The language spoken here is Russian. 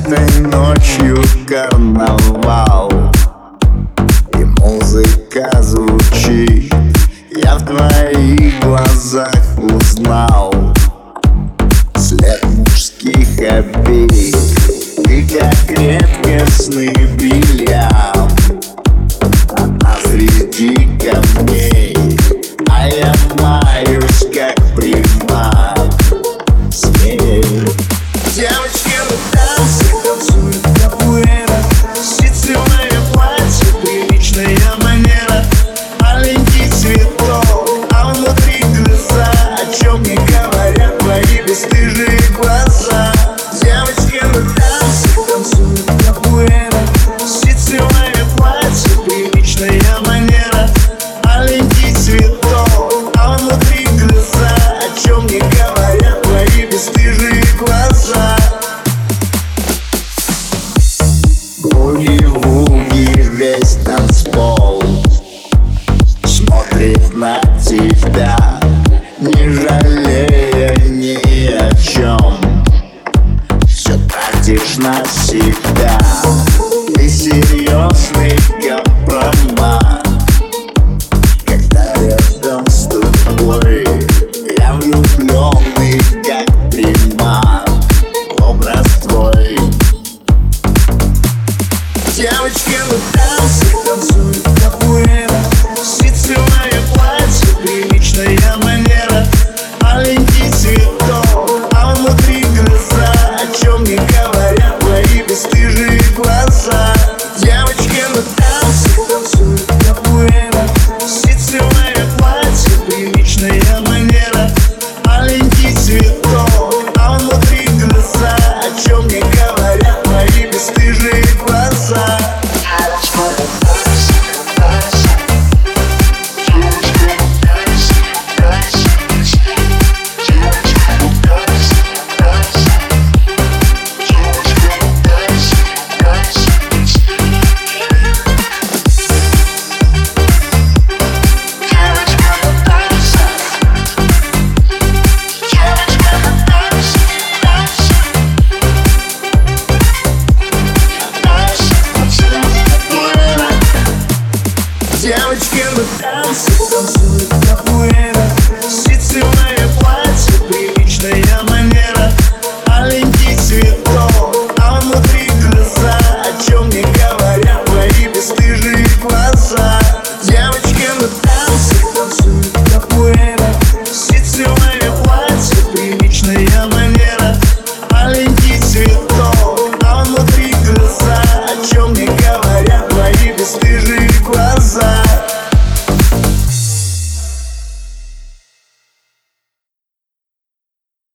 Этой ночью карнавал, и музыка звучит. Я в твоих глазах узнал след мужских обид. Ты как редкостный бриллиант, она среди камней, а я маюсь как примат. Смей. Девочки на танце танцуют капуэра, ситцевое платье, приличная манера, маленький цветок, а внутри глаза, о чем не говорят твои бесстыжие глаза. Девочки на танце танцуют капуэра, ситцевое платье, приличная манера, маленький цветок, а внутри глаза, о чем не говорят твои бесстыжие глаза. Буги-вуги, весь танцпол смотрит на тебя, не жалея ни о чем. Все тратишь навсегда.